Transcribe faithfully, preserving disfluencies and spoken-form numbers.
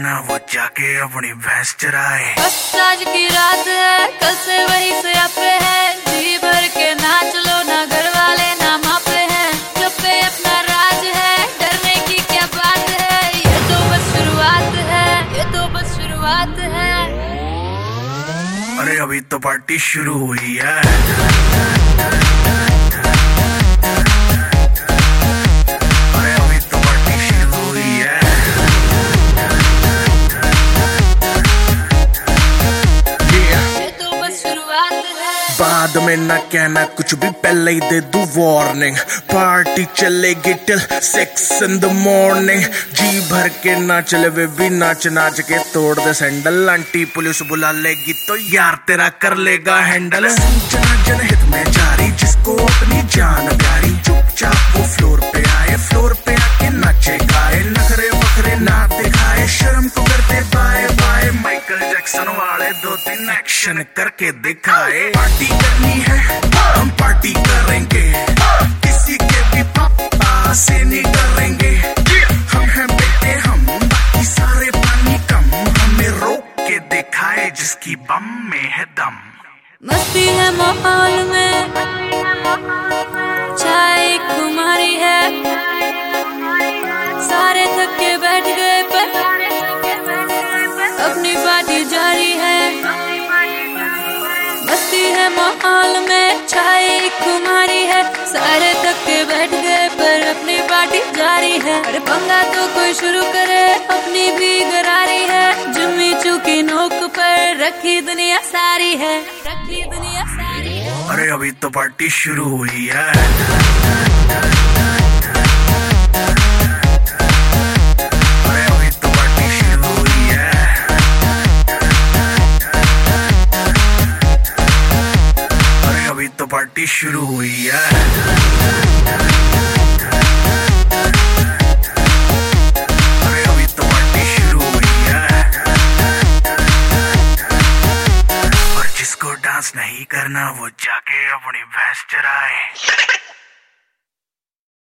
करना वो जाके अपनी भैंस चराए। बस आज की रात है, कल से वही से पे है, जी भर के नाच लो, ना घर वाले ना मापे हैं, जो पे अपना राज है, डरने की क्या बात है, ये तो बस शुरुआत है, ये तो बस शुरुआत है। अरे अभी तो पार्टी शुरू हुई है। बाद में ना कहना कुछ भी, पहले ही दे दूं वार्निंग। पार्टी चलेगी till six in the morning. जी भर के ना चले वे भी नाच नाच के तोड़ दे सैंडल। आंटी पुलिस बुला लेगी तो यार तेरा कर लेगा हैंडल। सूचना जनहित में जारी, जिसको अपनी जान प्यारी, चुपचाप वो फ्लोर पे आए, फ्लोर पे आके नाचे गाए, नखरे वखरे ना दिखाए, शर्म को करते बाय बाय। माइकल जैक्सन वाले दो तीन एक्शन करके दिखाए। पार्टी करनी है हम पार्टी करेंगे, किसी के भी पापा से नहीं डरेंगे। हम हैं बेटे हम, बाकी सारे पानी कम, हमें रोक के दिखाए जिसकी बम में है दम। मस्ती है माहौल में, चाय खुमारी है, सारे थक के बैठ गए पर अपनी पार्टी जारी है। मस्ती है माहौल में, चाय खुमारी है, सारे थक के बैठ गए पर अपनी पार्टी जारी है। अरे पंगा तो कोई शुरू करे, अपनी भी गरारी है, जुम्मी चूकी नोक पर रखी दुनिया सारी है, रखी दुनिया सारी है। अरे अभी तो पार्टी शुरू हुई है। अरे अभी तो पार्टी शुरू हुई है। अरे अभी तो पार्टी शुरू हुई है। डांस नहीं करना वो जाके अपनी भैंस चराए।